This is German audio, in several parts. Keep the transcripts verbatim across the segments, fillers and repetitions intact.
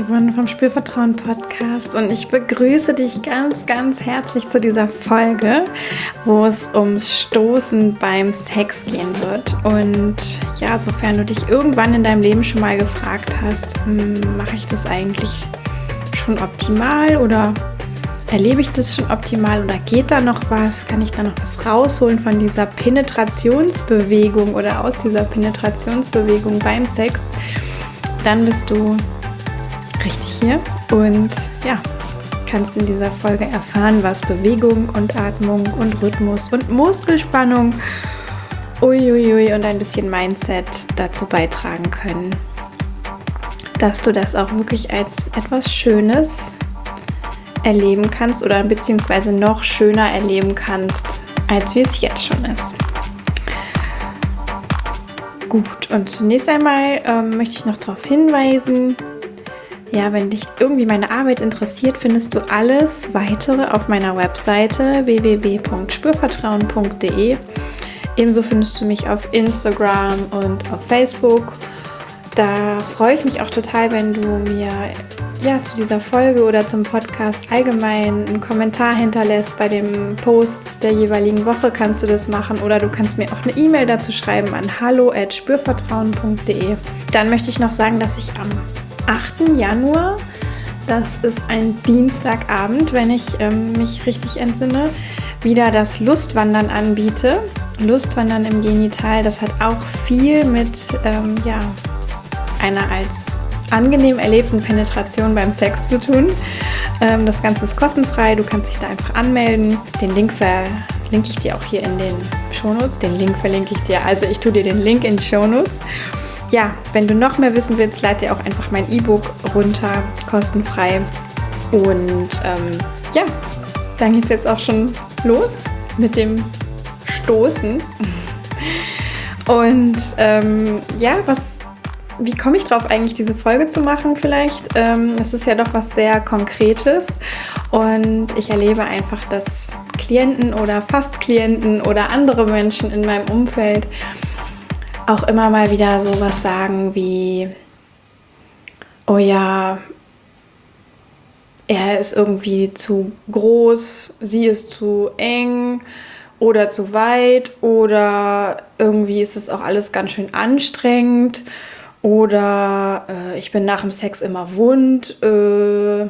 Maren vom Spürvertrauen Podcast und ich begrüße dich ganz, ganz herzlich zu dieser Folge, wo es ums Stoßen beim Sex gehen wird. Und ja, sofern du dich irgendwann in deinem Leben schon mal gefragt hast, mache ich das eigentlich schon optimal oder erlebe ich das schon optimal oder geht da noch was? Kann ich da noch was rausholen von dieser Penetrationsbewegung oder aus dieser Penetrationsbewegung beim Sex? Dann bist du richtig hier und ja, kannst in dieser Folge erfahren, was Bewegung und Atmung und Rhythmus und Muskelspannung uiuiui und ein bisschen Mindset dazu beitragen können, dass du das auch wirklich als etwas Schönes erleben kannst oder beziehungsweise noch schöner erleben kannst, als wie es jetzt schon ist. Gut, und zunächst einmal ähm, möchte ich noch darauf hinweisen, ja, wenn dich irgendwie meine Arbeit interessiert, findest du alles Weitere auf meiner Webseite w w w punkt spürvertrauen punkt d e. Ebenso findest du mich auf Instagram und auf Facebook. Da freue ich mich auch total, wenn du mir ja, zu dieser Folge oder zum Podcast allgemein einen Kommentar hinterlässt. Bei dem Post der jeweiligen Woche kannst du das machen oder du kannst mir auch eine E-Mail dazu schreiben an hallo at spürvertrauen punkt d e. Dann möchte ich noch sagen, dass ich am achten Januar, das ist ein Dienstagabend, wenn ich ähm, mich richtig entsinne, wieder das Lustwandern anbiete. Lustwandern im Genital, das hat auch viel mit ähm, ja, einer als angenehm erlebten Penetration beim Sex zu tun. Ähm, das Ganze ist kostenfrei, du kannst dich da einfach anmelden. Den Link verlinke ich dir auch hier in den Shownotes. Den Link verlinke ich dir, also ich tue dir den Link in die Shownotes. Ja, wenn du noch mehr wissen willst, lad dir auch einfach mein E-Book runter, kostenfrei. Und ähm, ja, dann geht es jetzt auch schon los mit dem Stoßen. Und ähm, ja, was Wie komme ich drauf, eigentlich diese Folge zu machen vielleicht? Ähm, es ist ja doch was sehr Konkretes und ich erlebe einfach, dass Klienten oder fast Klienten oder andere Menschen in meinem Umfeld auch immer mal wieder sowas sagen wie, oh ja, er ist irgendwie zu groß, sie ist zu eng oder zu weit oder irgendwie ist es auch alles ganz schön anstrengend. Oder äh, ich bin nach dem Sex immer wund. Äh,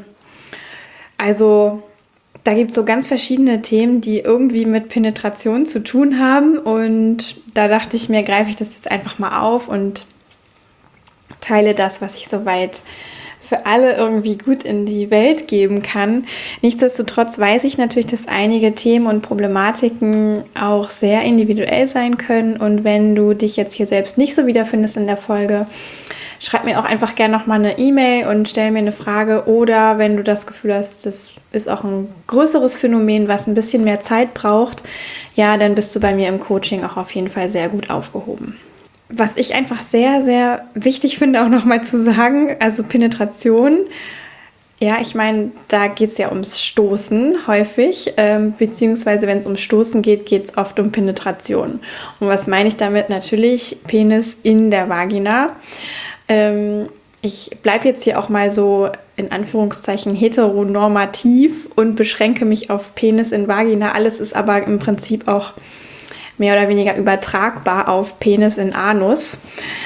also da gibt es so ganz verschiedene Themen, die irgendwie mit Penetration zu tun haben. Und da dachte ich mir, greife ich das jetzt einfach mal auf und teile das, was ich soweit für alle irgendwie gut in die Welt geben kann. Nichtsdestotrotz weiß ich natürlich, dass einige Themen und Problematiken auch sehr individuell sein können. Und wenn du dich jetzt hier selbst nicht so wiederfindest in der Folge, schreib mir auch einfach gerne nochmal eine E-Mail und stell mir eine Frage. Oder wenn du das Gefühl hast, das ist auch ein größeres Phänomen, was ein bisschen mehr Zeit braucht, ja, dann bist du bei mir im Coaching auch auf jeden Fall sehr gut aufgehoben. Was ich einfach sehr, sehr wichtig finde, auch nochmal zu sagen, also Penetration, ja, ich meine, da geht es ja ums Stoßen häufig, ähm, beziehungsweise wenn es ums Stoßen geht, geht es oft um Penetration. Und was meine ich damit? Natürlich Penis in der Vagina. Ähm, ich bleibe jetzt hier auch mal so in Anführungszeichen heteronormativ und beschränke mich auf Penis in Vagina. Alles ist aber im Prinzip auch mehr oder weniger übertragbar auf Penis in Anus.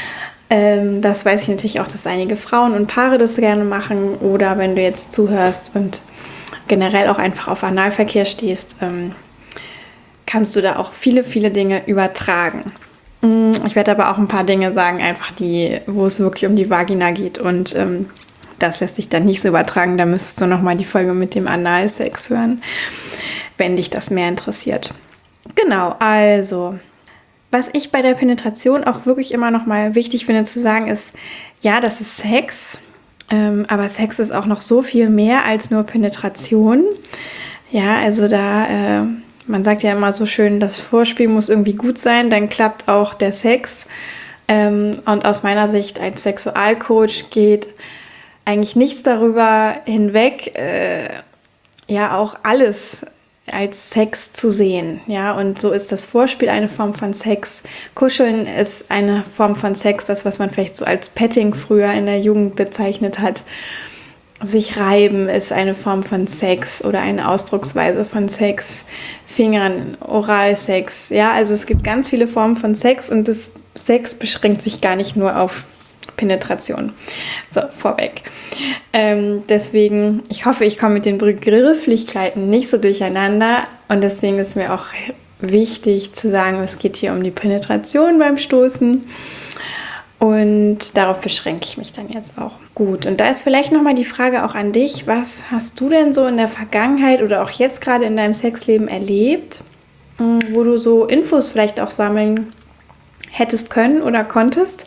Ähm, das weiß ich natürlich auch, dass einige Frauen und Paare das gerne machen. Oder wenn du jetzt zuhörst und generell auch einfach auf Analverkehr stehst, ähm, kannst du da auch viele, viele Dinge übertragen. Ich werde aber auch ein paar Dinge sagen, einfach die, wo es wirklich um die Vagina geht. Und ähm, das lässt sich dann nicht so übertragen. Da müsstest du nochmal die Folge mit dem Analsex hören, wenn dich das mehr interessiert. Genau, also, was ich bei der Penetration auch wirklich immer noch mal wichtig finde zu sagen ist, ja, das ist Sex, ähm, aber Sex ist auch noch so viel mehr als nur Penetration. Ja, also da, äh, man sagt ja immer so schön, das Vorspiel muss irgendwie gut sein, dann klappt auch der Sex. Ähm, und aus meiner Sicht als Sexualcoach geht eigentlich nichts darüber hinweg, äh, ja auch alles als Sex zu sehen, ja, und so ist das Vorspiel eine Form von Sex. Kuscheln ist eine Form von Sex, das, was man vielleicht so als Petting früher in der Jugend bezeichnet hat. sich reiben ist eine Form von Sex oder eine Ausdrucksweise von Sex. Fingern, Oralsex. Ja, also es gibt ganz viele Formen von Sex und das Sex beschränkt sich gar nicht nur auf Penetration. So, vorweg. Ähm, deswegen, ich hoffe, ich komme mit den Begrifflichkeiten nicht so durcheinander und deswegen ist mir auch wichtig zu sagen, es geht hier um die Penetration beim Stoßen und darauf beschränke ich mich dann jetzt auch. Gut, und da ist vielleicht nochmal die Frage auch an dich, was hast du denn so in der Vergangenheit oder auch jetzt gerade in deinem Sexleben erlebt, wo du so Infos vielleicht auch sammeln hättest können oder konntest,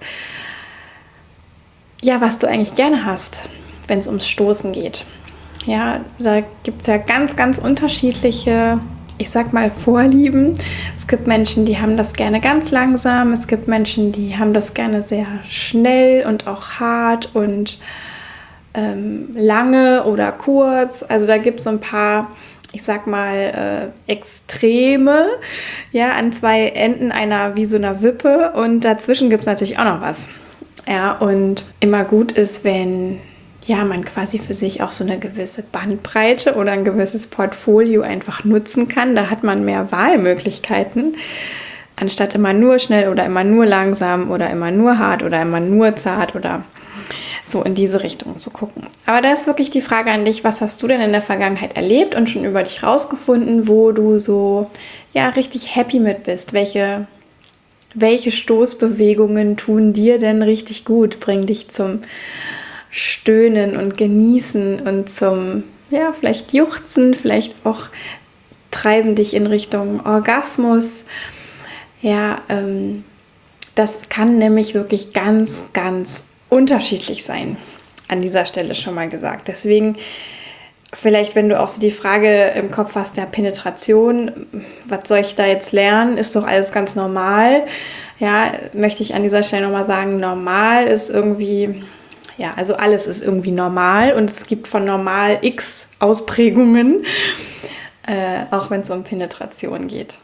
ja, was du eigentlich gerne hast, wenn es ums Stoßen geht. Ja, da gibt es ja ganz, ganz unterschiedliche, ich sag mal, Vorlieben. Es gibt Menschen, die haben das gerne ganz langsam. Es gibt Menschen, die haben das gerne sehr schnell und auch hart und ähm, lange oder kurz. Also da gibt es so ein paar, ich sag mal, äh, Extreme, ja, an zwei Enden einer, wie so einer Wippe. Und dazwischen gibt es natürlich auch noch was. Ja, und immer gut ist, wenn ja, man quasi für sich auch so eine gewisse Bandbreite oder ein gewisses Portfolio einfach nutzen kann. Da hat man mehr Wahlmöglichkeiten, anstatt immer nur schnell oder immer nur langsam oder immer nur hart oder immer nur zart oder so in diese Richtung zu gucken. Aber da ist wirklich die Frage an dich, was hast du denn in der Vergangenheit erlebt und schon über dich rausgefunden, wo du so ja richtig happy mit bist? Welche, welche Stoßbewegungen tun dir denn richtig gut, bringen dich zum Stöhnen und Genießen und zum, ja, vielleicht Juchzen, vielleicht auch treiben dich in Richtung Orgasmus. Ja, ähm, das kann nämlich wirklich ganz, ganz unterschiedlich sein. An dieser Stelle schon mal gesagt. Deswegen vielleicht, wenn du auch so die Frage im Kopf hast, der Penetration, was soll ich da jetzt lernen? Ist doch alles ganz normal. Ja, möchte ich an dieser Stelle nochmal sagen, normal ist irgendwie... Ja, also alles ist irgendwie normal und es gibt von normal x Ausprägungen, äh, auch wenn es um Penetration geht.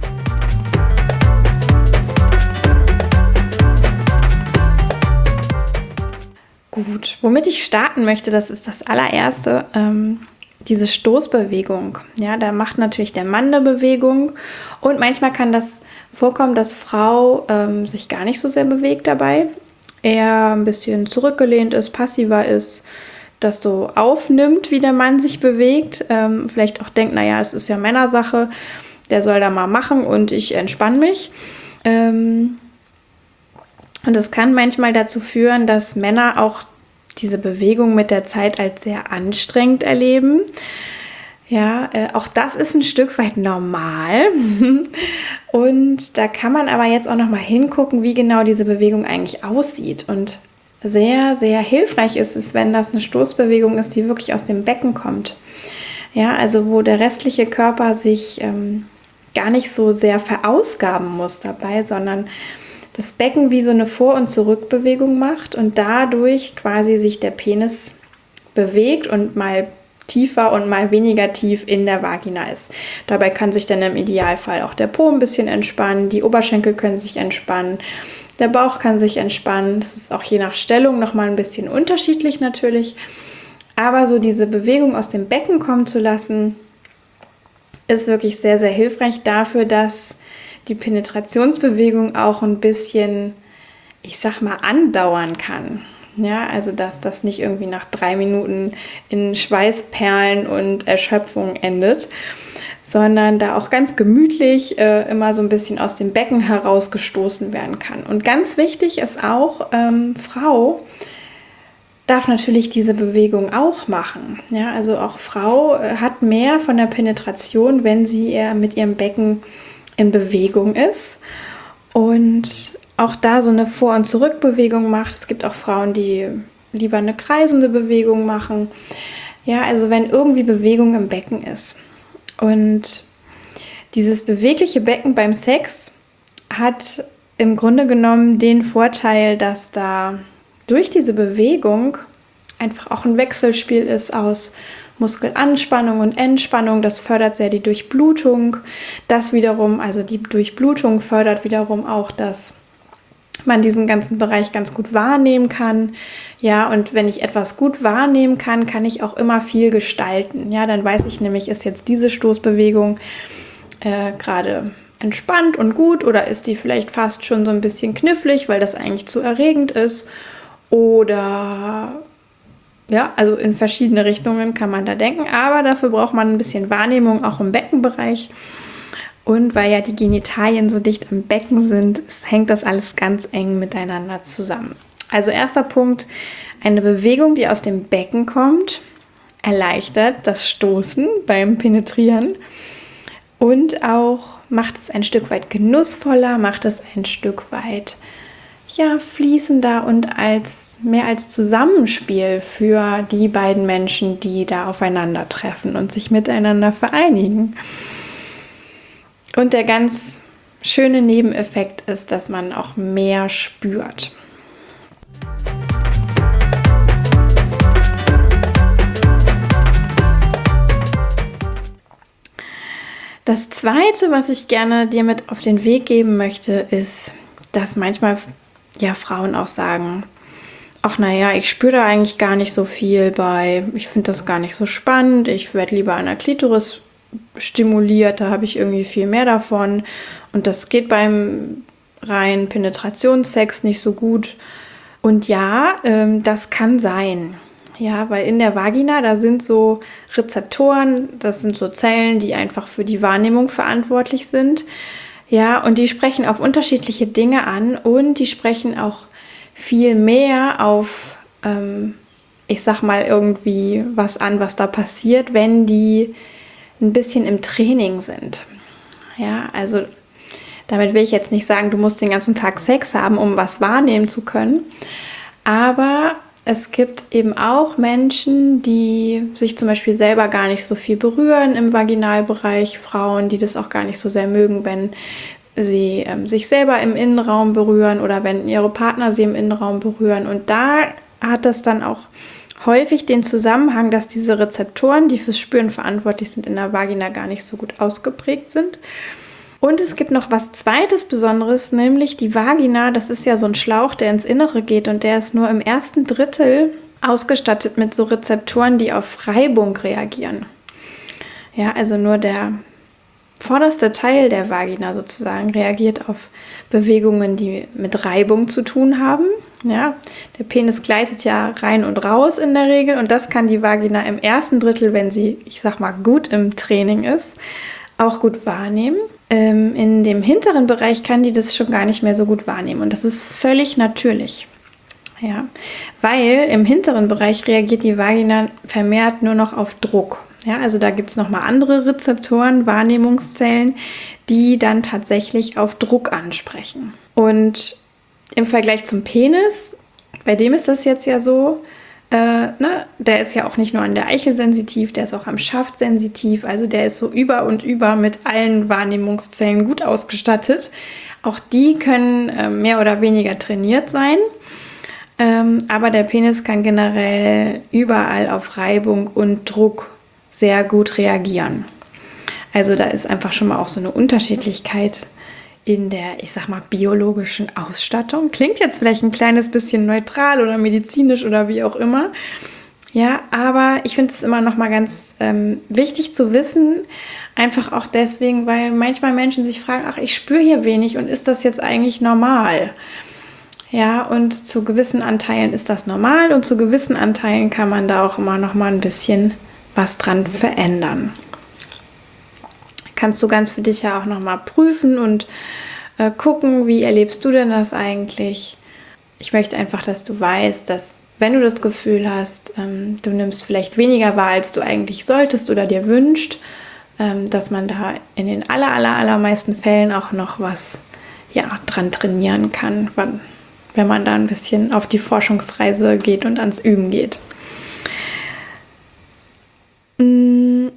Gut, womit ich starten möchte, das ist das allererste, ähm, diese Stoßbewegung. Ja, da macht natürlich der Mann eine Bewegung und manchmal kann das vorkommen, dass Frau ähm, sich gar nicht so sehr bewegt dabei. Eher ein bisschen zurückgelehnt ist, passiver ist, das so aufnimmt, wie der Mann sich bewegt. Ähm, vielleicht auch denkt, naja, es ist ja Männersache, der soll da mal machen und ich entspanne mich. Ähm, und das kann manchmal dazu führen, dass Männer auch diese Bewegung mit der Zeit als sehr anstrengend erleben. Ja, äh, auch das ist ein Stück weit normal. Und da kann man aber jetzt auch noch mal hingucken, wie genau diese Bewegung eigentlich aussieht. Und sehr, sehr hilfreich ist es, wenn das eine Stoßbewegung ist, die wirklich aus dem Becken kommt. Ja, also wo der restliche Körper sich ähm, gar nicht so sehr verausgaben muss dabei, sondern das Becken wie so eine Vor- und Zurückbewegung macht und dadurch quasi sich der Penis bewegt und mal tiefer und mal weniger tief in der Vagina ist. Dabei kann sich dann im Idealfall auch der Po ein bisschen entspannen, die Oberschenkel können sich entspannen, der Bauch kann sich entspannen. Das ist auch je nach Stellung nochmal ein bisschen unterschiedlich natürlich. Aber so diese Bewegung aus dem Becken kommen zu lassen, ist wirklich sehr, sehr hilfreich dafür, dass die Penetrationsbewegung auch ein bisschen, ich sag mal, andauern kann. Ja, also dass das nicht irgendwie nach drei Minuten in Schweißperlen und Erschöpfung endet, sondern da auch ganz gemütlich äh, immer so ein bisschen aus dem Becken herausgestoßen werden kann. Und ganz wichtig ist auch, ähm, Frau darf natürlich diese Bewegung auch machen. Ja, also auch Frau äh, hat mehr von der Penetration, wenn sie eher mit ihrem Becken in Bewegung ist und auch da so eine Vor- und Zurückbewegung macht. Es gibt auch Frauen, die lieber eine kreisende Bewegung machen. Ja, also wenn irgendwie Bewegung im Becken ist. Und dieses bewegliche Becken beim Sex hat im Grunde genommen den Vorteil, dass da durch diese Bewegung einfach auch ein Wechselspiel ist aus Muskelanspannung und Entspannung. Das fördert sehr die Durchblutung. Das wiederum, also die Durchblutung fördert wiederum auch das man diesen ganzen Bereich ganz gut wahrnehmen kann. Ja, und wenn ich etwas gut wahrnehmen kann, kann ich auch immer viel gestalten. Ja, dann weiß ich nämlich, ist jetzt diese Stoßbewegung äh, gerade entspannt und gut oder ist die vielleicht fast schon so ein bisschen knifflig, weil das eigentlich zu erregend ist. Oder ja, also in verschiedene Richtungen kann man da denken, aber dafür braucht man ein bisschen Wahrnehmung auch im Beckenbereich. Und weil ja die Genitalien so dicht am Becken sind, hängt das alles ganz eng miteinander zusammen. Also erster Punkt, eine Bewegung, die aus dem Becken kommt, erleichtert das Stoßen beim Penetrieren und auch macht es ein Stück weit genussvoller, macht es ein Stück weit ja, fließender und als mehr als Zusammenspiel für die beiden Menschen, die da aufeinandertreffen und sich miteinander vereinigen. Und der ganz schöne Nebeneffekt ist, dass man auch mehr spürt. Das Zweite, was ich gerne dir mit auf den Weg geben möchte, ist, dass manchmal ja Frauen auch sagen, ach naja, ich spüre da eigentlich gar nicht so viel bei, ich finde das gar nicht so spannend, ich werde lieber an der Klitoris stimuliert, da habe ich irgendwie viel mehr davon und das geht beim reinen Penetrationssex nicht so gut. Und ja, ähm, das kann sein. Ja, weil in der Vagina, da sind so Rezeptoren, das sind so Zellen, die einfach für die Wahrnehmung verantwortlich sind. Ja, und die sprechen auf unterschiedliche Dinge an und die sprechen auch viel mehr auf, ähm, ich sag mal, irgendwie was an, was da passiert, wenn die ein bisschen im Training sind. Ja, also damit will ich jetzt nicht sagen, du musst den ganzen Tag Sex haben, um was wahrnehmen zu können, aber es gibt eben auch Menschen, die sich zum Beispiel selber gar nicht so viel berühren im Vaginalbereich, Frauen, die das auch gar nicht so sehr mögen, wenn sie ähm, sich selber im Innenraum berühren oder wenn ihre Partner sie im Innenraum berühren. Und da hat das dann auch häufig den Zusammenhang, dass diese Rezeptoren, die fürs Spüren verantwortlich sind, in der Vagina gar nicht so gut ausgeprägt sind. Und es gibt noch was Zweites Besonderes, nämlich die Vagina, das ist ja so ein Schlauch, der ins Innere geht und der ist nur im ersten Drittel ausgestattet mit so Rezeptoren, die auf Reibung reagieren. Ja, also nur der vorderste Teil der Vagina sozusagen reagiert auf Bewegungen, die mit Reibung zu tun haben. Ja, der Penis gleitet ja rein und raus in der Regel und das kann die Vagina im ersten Drittel, wenn sie, ich sag mal, gut im Training ist, auch gut wahrnehmen. Ähm, in dem hinteren Bereich kann die das schon gar nicht mehr so gut wahrnehmen und das ist völlig natürlich. Ja, weil im hinteren Bereich reagiert die Vagina vermehrt nur noch auf Druck. Ja, also da gibt es nochmal andere Rezeptoren, Wahrnehmungszellen, die dann tatsächlich auf Druck ansprechen. Und im Vergleich zum Penis, bei dem ist das jetzt ja so, äh, ne, der ist ja auch nicht nur an der Eichel sensitiv, der ist auch am Schaft sensitiv, also der ist so über und über mit allen Wahrnehmungszellen gut ausgestattet. Auch die können äh, mehr oder weniger trainiert sein. Ähm, aber der Penis kann generell überall auf Reibung und Druck sehr gut reagieren. Also da ist einfach schon mal auch so eine Unterschiedlichkeit in der, ich sag mal, biologischen Ausstattung. Klingt jetzt vielleicht ein kleines bisschen neutral oder medizinisch oder wie auch immer. Ja, aber ich finde es immer noch mal ganz ähm, wichtig zu wissen, einfach auch deswegen, weil manchmal Menschen sich fragen, ach, ich spüre hier wenig und ist das jetzt eigentlich normal? Ja, und zu gewissen Anteilen ist das normal und zu gewissen Anteilen kann man da auch immer noch mal ein bisschen was dran verändern. Kannst du ganz für dich ja auch nochmal prüfen und äh, gucken, wie erlebst du denn das eigentlich? Ich möchte einfach, dass du weißt, dass wenn du das Gefühl hast, ähm, du nimmst vielleicht weniger wahr, als du eigentlich solltest oder dir wünscht, ähm, dass man da in den aller, aller, allermeisten Fällen auch noch was ja, dran trainieren kann, wenn, wenn man da ein bisschen auf die Forschungsreise geht und ans Üben geht. Und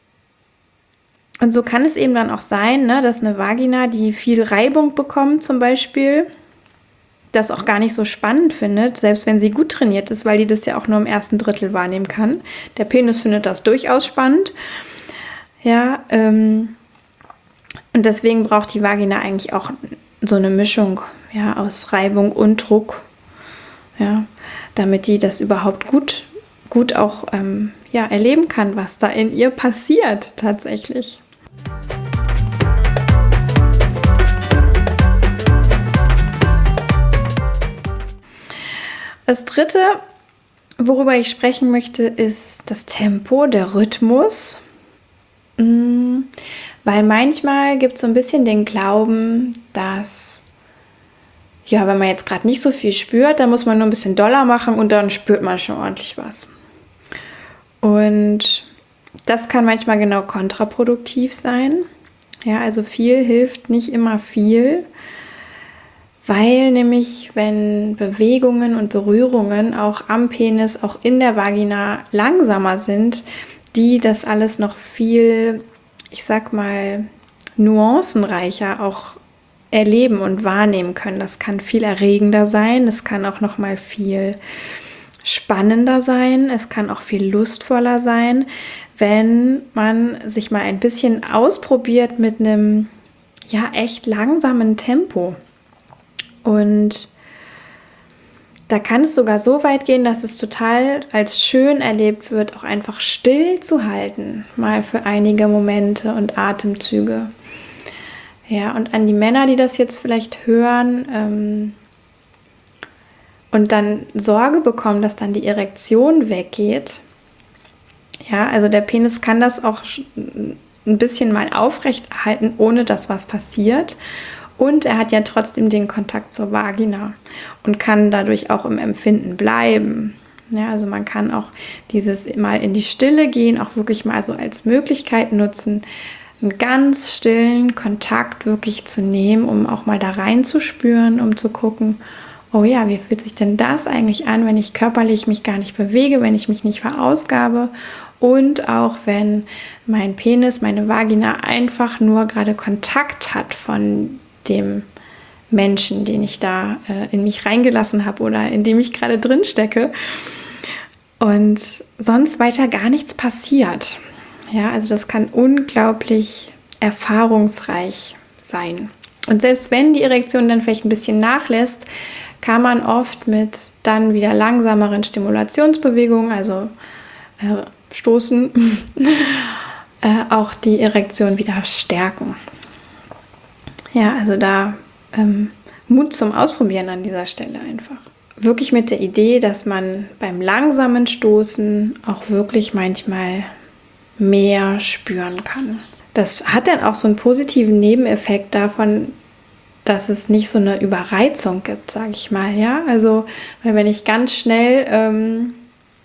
so kann es eben dann auch sein, ne, dass eine Vagina, die viel Reibung bekommt zum Beispiel, das auch gar nicht so spannend findet, selbst wenn sie gut trainiert ist, weil die das ja auch nur im ersten Drittel wahrnehmen kann. Der Penis findet das durchaus spannend. Ja, ähm, und deswegen braucht die Vagina eigentlich auch so eine Mischung, ja, aus Reibung und Druck, ja, damit die das überhaupt gut, gut auch ähm, ja, erleben kann, was da in ihr passiert tatsächlich. Das Dritte, worüber ich sprechen möchte, ist das Tempo, der Rhythmus. Weil manchmal gibt es so ein bisschen den Glauben, dass, ja, wenn man jetzt gerade nicht so viel spürt, dann muss man nur ein bisschen doller machen und dann spürt man schon ordentlich was. Und das kann manchmal genau kontraproduktiv sein. Ja, also viel hilft nicht immer viel. Weil nämlich, wenn Bewegungen und Berührungen auch am Penis, auch in der Vagina langsamer sind, die das alles noch viel, ich sag mal, nuancenreicher auch erleben und wahrnehmen können. Das kann viel erregender sein, es kann auch noch mal viel spannender sein, es kann auch viel lustvoller sein, wenn man sich mal ein bisschen ausprobiert mit einem, ja, echt langsamen Tempo. Und da kann es sogar so weit gehen, dass es total als schön erlebt wird, auch einfach still zu halten, mal für einige Momente und Atemzüge. Ja, und an die Männer, die das jetzt vielleicht hören ähm, und dann Sorge bekommen, dass dann die Erektion weggeht. Ja, also der Penis kann das auch ein bisschen mal aufrecht halten, ohne dass was passiert. Und er hat ja trotzdem den Kontakt zur Vagina und kann dadurch auch im Empfinden bleiben. Ja, also man kann auch dieses mal in die Stille gehen, auch wirklich mal so als Möglichkeit nutzen, einen ganz stillen Kontakt wirklich zu nehmen, um auch mal da reinzuspüren, um zu gucken, oh ja, wie fühlt sich denn das eigentlich an, wenn ich körperlich mich gar nicht bewege, wenn ich mich nicht verausgabe und auch wenn mein Penis, meine Vagina einfach nur gerade Kontakt hat von dem Menschen, den ich da äh, in mich reingelassen habe oder in dem ich gerade drin stecke und sonst weiter gar nichts passiert. Ja, also das kann unglaublich erfahrungsreich sein. Und selbst wenn die Erektion dann vielleicht ein bisschen nachlässt, kann man oft mit dann wieder langsameren Stimulationsbewegungen, also äh, Stoßen, äh, auch die Erektion wieder stärken. Ja, also da ähm, Mut zum Ausprobieren an dieser Stelle einfach. Wirklich mit der Idee, dass man beim langsamen Stoßen auch wirklich manchmal mehr spüren kann. Das hat dann auch so einen positiven Nebeneffekt davon, dass es nicht so eine Überreizung gibt, sage ich mal. Ja, also weil wenn ich ganz schnell ähm,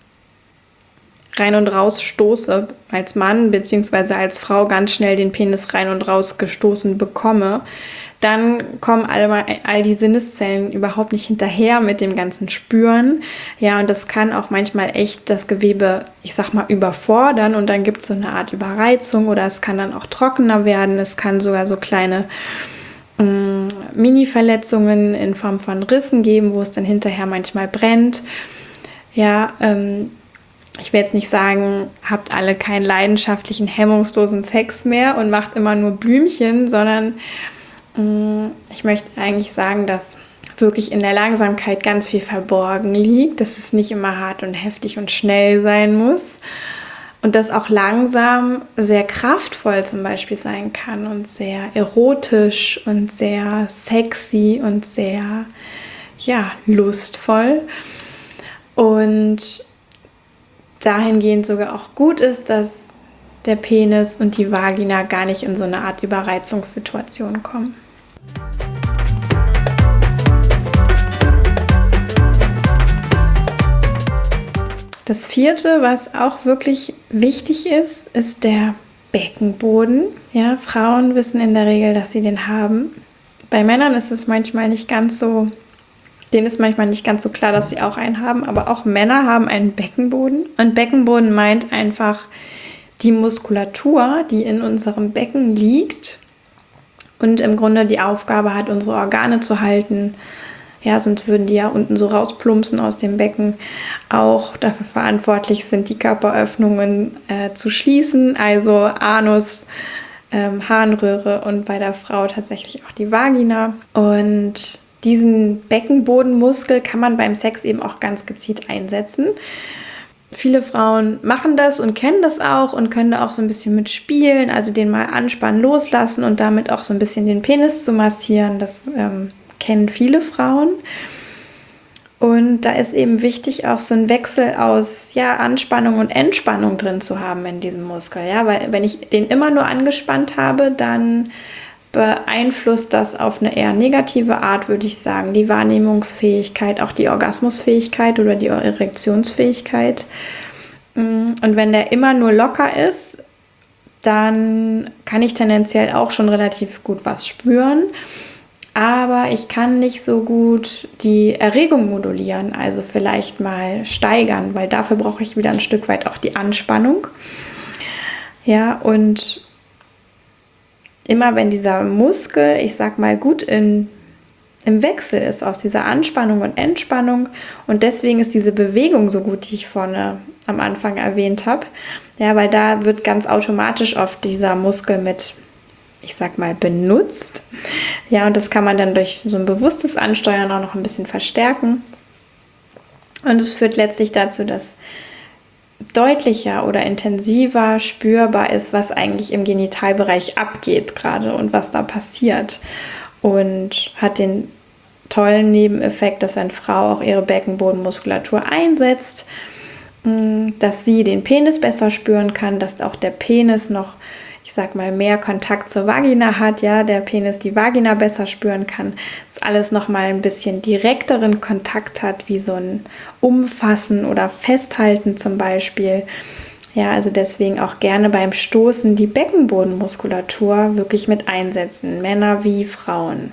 rein und raus stoße als Mann beziehungsweise als Frau ganz schnell den Penis rein und raus gestoßen bekomme, dann kommen all, all die Sinneszellen überhaupt nicht hinterher mit dem ganzen Spüren. Ja, und das kann auch manchmal echt das Gewebe, ich sag mal, überfordern und dann gibt es so eine Art Überreizung oder es kann dann auch trockener werden. Es kann sogar so kleine ähm, Mini-Verletzungen in Form von Rissen geben, wo es dann hinterher manchmal brennt. Ja, ähm, ich will jetzt nicht sagen, habt alle keinen leidenschaftlichen, hemmungslosen Sex mehr und macht immer nur Blümchen, sondern mh, ich möchte eigentlich sagen, dass wirklich in der Langsamkeit ganz viel verborgen liegt, dass es nicht immer hart und heftig und schnell sein muss und dass auch langsam sehr kraftvoll zum Beispiel sein kann und sehr erotisch und sehr sexy und sehr, ja, lustvoll und dahingehend sogar auch gut ist, dass der Penis und die Vagina gar nicht in so eine Art Überreizungssituation kommen. Das vierte, was auch wirklich wichtig ist, ist der Beckenboden. Ja, Frauen wissen in der Regel, dass sie den haben. Bei Männern ist es manchmal nicht ganz so, denen ist manchmal nicht ganz so klar, dass sie auch einen haben, aber auch Männer haben einen Beckenboden. Und Beckenboden meint einfach die Muskulatur, die in unserem Becken liegt und im Grunde die Aufgabe hat, unsere Organe zu halten. Ja, sonst würden die ja unten so rausplumpsen aus dem Becken. Auch dafür verantwortlich sind, die Körperöffnungen äh, zu schließen, also Anus, ähm, Harnröhre und bei der Frau tatsächlich auch die Vagina. Und diesen Beckenbodenmuskel kann man beim Sex eben auch ganz gezielt einsetzen. Viele Frauen machen das und kennen das auch und können da auch so ein bisschen mitspielen, also den mal anspannen, loslassen und damit auch so ein bisschen den Penis zu massieren. Das ähm, kennen viele Frauen. Und da ist eben wichtig, auch so ein Wechsel aus ja, Anspannung und Entspannung drin zu haben in diesem Muskel. Ja? Weil wenn ich den immer nur angespannt habe, dann beeinflusst das auf eine eher negative Art, würde ich sagen, die Wahrnehmungsfähigkeit, auch die Orgasmusfähigkeit oder die Erektionsfähigkeit. Und wenn der immer nur locker ist, dann kann ich tendenziell auch schon relativ gut was spüren. Aber ich kann nicht so gut die Erregung modulieren, also vielleicht mal steigern, weil dafür brauche ich wieder ein Stück weit auch die Anspannung. Ja, und immer wenn dieser Muskel, ich sag mal, gut in, im Wechsel ist aus dieser Anspannung und Entspannung und deswegen ist diese Bewegung so gut, die ich vorne am Anfang erwähnt habe, ja, weil da wird ganz automatisch oft dieser Muskel mit, ich sag mal, benutzt. Ja, und das kann man dann durch so ein bewusstes Ansteuern auch noch ein bisschen verstärken. Und es führt letztlich dazu, dass deutlicher oder intensiver spürbar ist, was eigentlich im Genitalbereich abgeht gerade und was da passiert. Und hat den tollen Nebeneffekt, dass wenn Frau auch ihre Beckenbodenmuskulatur einsetzt, dass sie den Penis besser spüren kann, dass auch der Penis noch, ich sag mal, mehr Kontakt zur Vagina hat, ja, der Penis die Vagina besser spüren kann, dass alles nochmal ein bisschen direkteren Kontakt hat, wie so ein Umfassen oder Festhalten zum Beispiel. Ja, also deswegen auch gerne beim Stoßen die Beckenbodenmuskulatur wirklich mit einsetzen, Männer wie Frauen.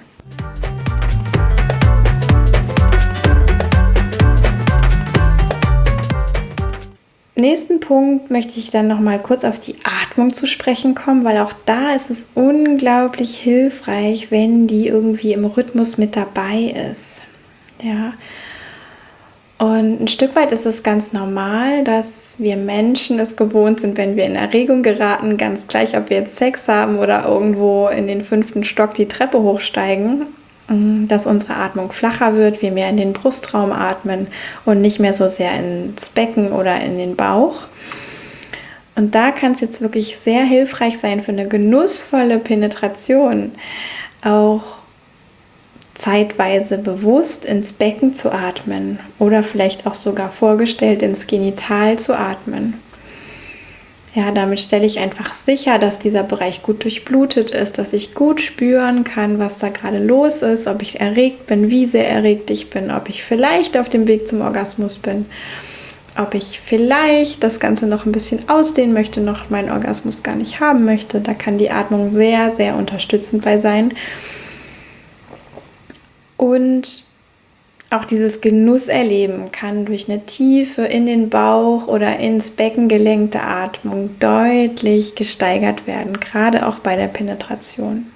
Nächsten Punkt möchte ich dann noch mal kurz auf die Atmung zu sprechen kommen, weil auch da ist es unglaublich hilfreich, wenn die irgendwie im Rhythmus mit dabei ist. Ja. Und ein Stück weit ist es ganz normal, dass wir Menschen es gewohnt sind, wenn wir in Erregung geraten, ganz gleich, ob wir jetzt Sex haben oder irgendwo in den fünften Stock die Treppe hochsteigen, dass unsere Atmung flacher wird, wir mehr in den Brustraum atmen und nicht mehr so sehr ins Becken oder in den Bauch. Und da kann es jetzt wirklich sehr hilfreich sein, für eine genussvolle Penetration auch zeitweise bewusst ins Becken zu atmen oder vielleicht auch sogar vorgestellt ins Genital zu atmen. Ja, damit stelle ich einfach sicher, dass dieser Bereich gut durchblutet ist, dass ich gut spüren kann, was da gerade los ist, ob ich erregt bin, wie sehr erregt ich bin, ob ich vielleicht auf dem Weg zum Orgasmus bin, ob ich vielleicht das Ganze noch ein bisschen ausdehnen möchte, noch meinen Orgasmus gar nicht haben möchte. Da kann die Atmung sehr, sehr unterstützend bei sein. Und auch dieses Genusserleben kann durch eine tiefe in den Bauch oder ins Becken gelenkte Atmung deutlich gesteigert werden, gerade auch bei der Penetration.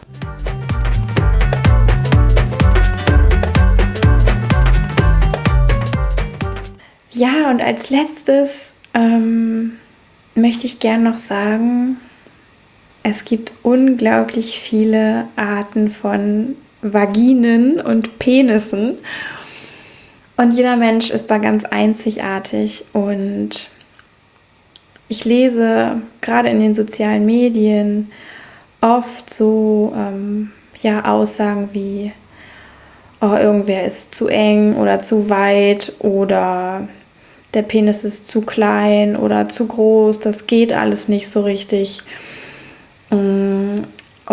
Ja, und als letztes ähm, möchte ich gern noch sagen, es gibt unglaublich viele Arten von Vaginen und Penissen. Und jeder Mensch ist da ganz einzigartig und ich lese gerade in den sozialen Medien oft so ähm, ja, Aussagen wie, oh, irgendwer ist zu eng oder zu weit oder der Penis ist zu klein oder zu groß, das geht alles nicht so richtig. Und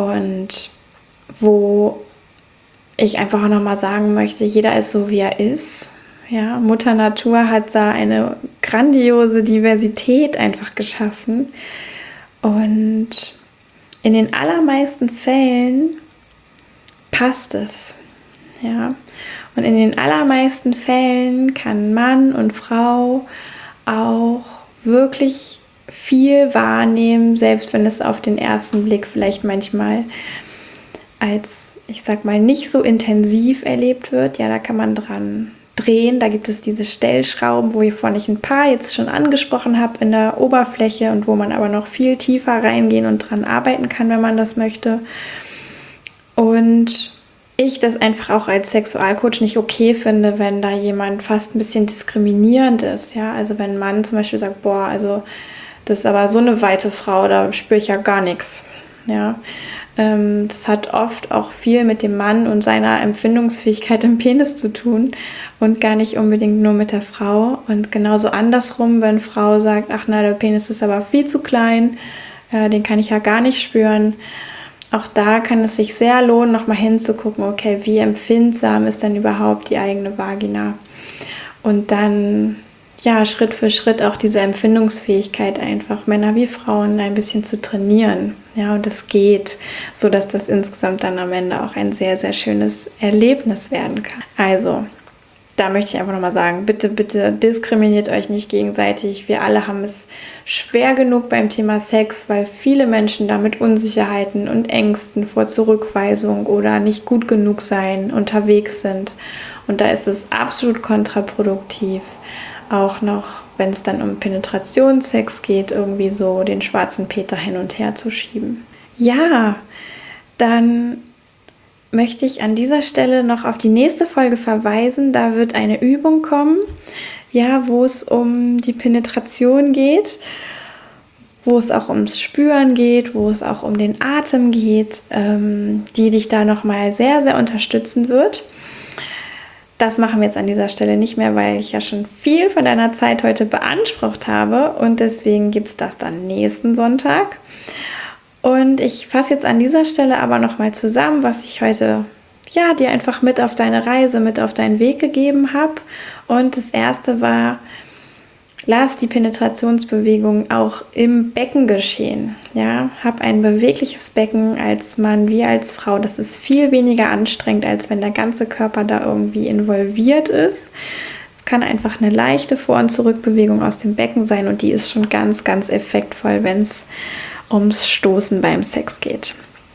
wo ich einfach auch nochmal sagen möchte, jeder ist so, wie er ist. Ja, Mutter Natur hat da eine grandiose Diversität einfach geschaffen. Und in den allermeisten Fällen passt es. Ja. Und in den allermeisten Fällen kann Mann und Frau auch wirklich viel wahrnehmen, selbst wenn es auf den ersten Blick vielleicht manchmal als, ich sag mal, nicht so intensiv erlebt wird. Ja, da kann man dran drehen. Da gibt es diese Stellschrauben, wo ich vorhin ein paar jetzt schon angesprochen habe in der Oberfläche und wo man aber noch viel tiefer reingehen und dran arbeiten kann, wenn man das möchte. Und ich das einfach auch als Sexualcoach nicht okay finde, wenn da jemand fast ein bisschen diskriminierend ist. Ja? Also wenn ein Mann zum Beispiel sagt, boah, also das ist aber so eine weite Frau, da spüre ich ja gar nichts. Ja? Ähm, das hat oft auch viel mit dem Mann und seiner Empfindungsfähigkeit im Penis zu tun und gar nicht unbedingt nur mit der Frau. Und genauso andersrum, wenn eine Frau sagt, ach na, der Penis ist aber viel zu klein, äh, den kann ich ja gar nicht spüren. Auch da kann es sich sehr lohnen, nochmal hinzugucken, okay, wie empfindsam ist denn überhaupt die eigene Vagina? Und dann, ja, Schritt für Schritt auch diese Empfindungsfähigkeit einfach, Männer wie Frauen, ein bisschen zu trainieren. Ja, und das geht, sodass das insgesamt dann am Ende auch ein sehr, sehr schönes Erlebnis werden kann. Also, da möchte ich einfach nochmal sagen, bitte, bitte diskriminiert euch nicht gegenseitig. Wir alle haben es schwer genug beim Thema Sex, weil viele Menschen da mit Unsicherheiten und Ängsten vor Zurückweisung oder nicht gut genug sein unterwegs sind. Und da ist es absolut kontraproduktiv, auch noch, wenn es dann um Penetrationssex geht, irgendwie so den schwarzen Peter hin und her zu schieben. Ja, dann möchte ich an dieser Stelle noch auf die nächste Folge verweisen. Da wird eine Übung kommen, ja, wo es um die Penetration geht, wo es auch ums Spüren geht, wo es auch um den Atem geht, ähm, die dich da nochmal sehr, sehr unterstützen wird. Das machen wir jetzt an dieser Stelle nicht mehr, weil ich ja schon viel von deiner Zeit heute beansprucht habe und deswegen gibt es das dann nächsten Sonntag. Und ich fasse jetzt an dieser Stelle aber nochmal zusammen, was ich heute ja, dir einfach mit auf deine Reise, mit auf deinen Weg gegeben habe. Und das erste war, lass die Penetrationsbewegung auch im Becken geschehen. Ja, hab ein bewegliches Becken als Mann wie als Frau. Das ist viel weniger anstrengend, als wenn der ganze Körper da irgendwie involviert ist. Es kann einfach eine leichte Vor- und Zurückbewegung aus dem Becken sein und die ist schon ganz, ganz effektvoll, wenn es ums Stoßen beim Sex geht.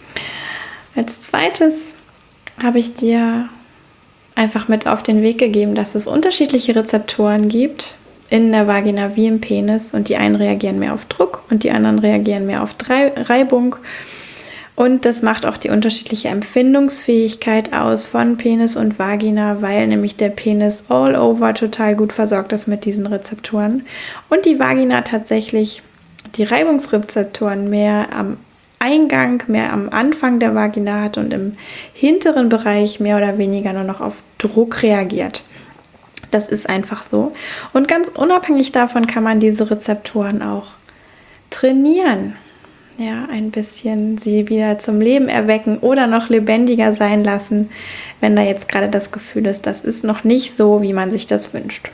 Als zweites habe ich dir einfach mit auf den Weg gegeben, dass es unterschiedliche Rezeptoren gibt in der Vagina wie im Penis und die einen reagieren mehr auf Druck und die anderen reagieren mehr auf Reibung und das macht auch die unterschiedliche Empfindungsfähigkeit aus von Penis und Vagina, weil nämlich der Penis all over total gut versorgt ist mit diesen Rezeptoren und die Vagina tatsächlich die Reibungsrezeptoren mehr am Eingang, mehr am Anfang der Vagina hat und im hinteren Bereich mehr oder weniger nur noch auf Druck reagiert. Das ist einfach so. Und ganz unabhängig davon kann man diese Rezeptoren auch trainieren. Ja, ein bisschen sie wieder zum Leben erwecken oder noch lebendiger sein lassen, wenn da jetzt gerade das Gefühl ist, das ist noch nicht so, wie man sich das wünscht.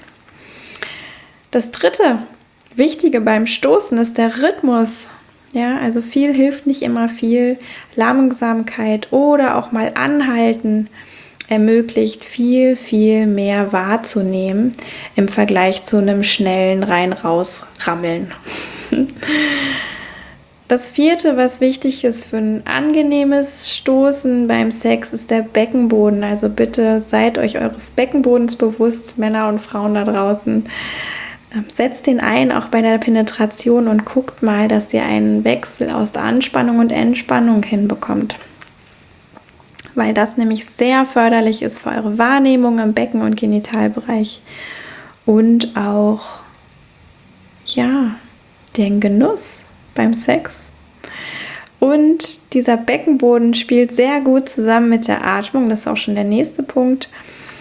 Das dritte Wichtige beim Stoßen ist der Rhythmus. Ja, also viel hilft nicht immer viel. Langsamkeit oder auch mal anhalten ermöglicht viel, viel mehr wahrzunehmen im Vergleich zu einem schnellen Rein-Raus-Rammeln. Das vierte, was wichtig ist für ein angenehmes Stoßen beim Sex, ist der Beckenboden. Also bitte seid euch eures Beckenbodens bewusst, Männer und Frauen da draußen. Setzt den ein, auch bei der Penetration und guckt mal, dass ihr einen Wechsel aus der Anspannung und Entspannung hinbekommt. Weil das nämlich sehr förderlich ist für eure Wahrnehmung im Becken- und Genitalbereich und auch, ja, den Genuss beim Sex. Und dieser Beckenboden spielt sehr gut zusammen mit der Atmung, das ist auch schon der nächste Punkt.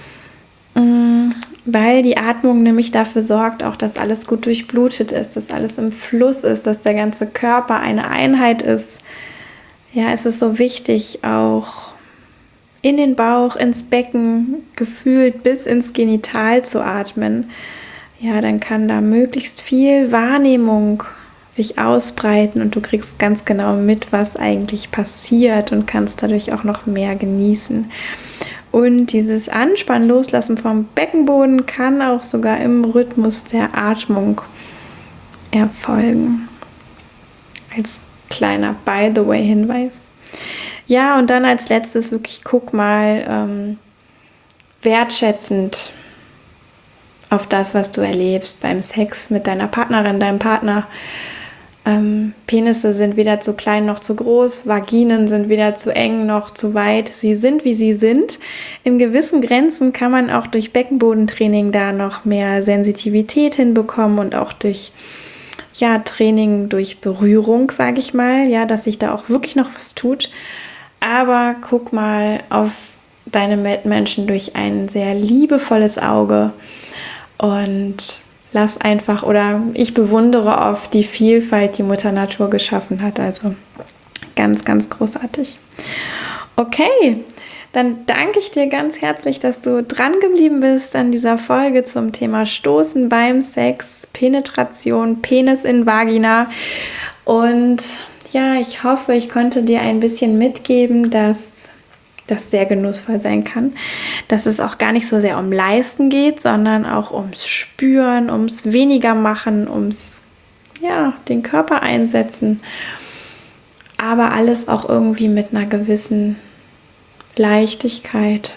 Weil die Atmung nämlich dafür sorgt, auch dass alles gut durchblutet ist, dass alles im Fluss ist, dass der ganze Körper eine Einheit ist. Ja, es ist so wichtig, auch in den Bauch, ins Becken, gefühlt bis ins Genital zu atmen. Ja, dann kann da möglichst viel Wahrnehmung sich ausbreiten und du kriegst ganz genau mit, was eigentlich passiert und kannst dadurch auch noch mehr genießen. Und dieses Anspannen, Loslassen vom Beckenboden kann auch sogar im Rhythmus der Atmung erfolgen. Als kleiner By-the-way-Hinweis. Ja, und dann als letztes wirklich guck mal ähm, wertschätzend auf das, was du erlebst beim Sex mit deiner Partnerin, deinem Partner. Ähm, Penisse sind weder zu klein noch zu groß, Vaginen sind weder zu eng noch zu weit. Sie sind, wie sie sind. In gewissen Grenzen kann man auch durch Beckenbodentraining da noch mehr Sensitivität hinbekommen und auch durch ja, Training durch Berührung, sage ich mal, ja, dass sich da auch wirklich noch was tut. Aber guck mal auf deine Mitmenschen durch ein sehr liebevolles Auge und lass einfach, oder ich bewundere oft die Vielfalt, die Mutter Natur geschaffen hat. Also ganz, ganz großartig. Okay, dann danke ich dir ganz herzlich, dass du dran geblieben bist an dieser Folge zum Thema Stoßen beim Sex, Penetration, Penis in Vagina. Und ja, ich hoffe, ich konnte dir ein bisschen mitgeben, dass das sehr genussvoll sein kann, dass es auch gar nicht so sehr um Leisten geht, sondern auch ums Spüren, ums weniger machen, ums ja, den Körper einsetzen, aber alles auch irgendwie mit einer gewissen Leichtigkeit.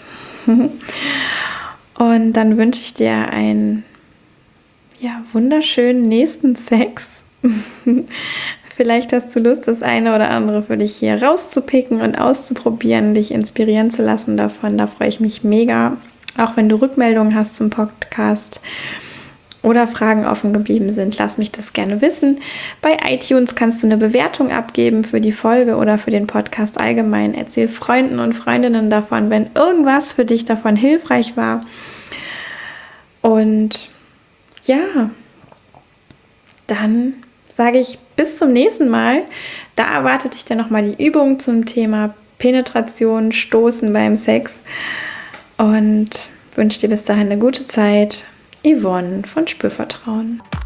Und dann wünsche ich dir einen ja, wunderschönen nächsten Sex. Vielleicht hast du Lust, das eine oder andere für dich hier rauszupicken und auszuprobieren, dich inspirieren zu lassen davon. Da freue ich mich mega. Auch wenn du Rückmeldungen hast zum Podcast oder Fragen offen geblieben sind, lass mich das gerne wissen. Bei iTunes kannst du eine Bewertung abgeben für die Folge oder für den Podcast allgemein. Erzähl Freunden und Freundinnen davon, wenn irgendwas für dich davon hilfreich war. Und ja, dann sage ich bis zum nächsten Mal. Da erwartet dich dann nochmal die Übung zum Thema Penetration, Stoßen beim Sex. Und wünsche dir bis dahin eine gute Zeit. Yvonne von Spürvertrauen.